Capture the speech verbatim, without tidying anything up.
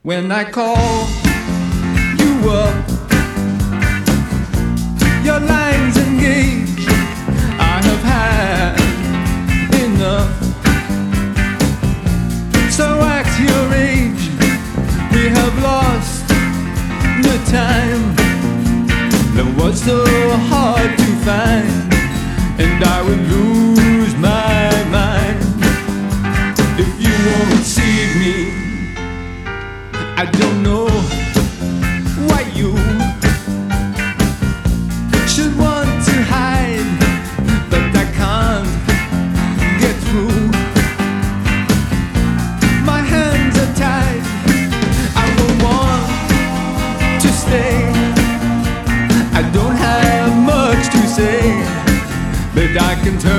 When I call you up, your line's engaged. I have had enough. So act your age. We have lost the time that was so hard to find, and I would lose my mind if you won't see me. I don't know why you should want to hide, but I can't get through. My hands are tied. I don't want to stay. I don't have much to say, but I can turn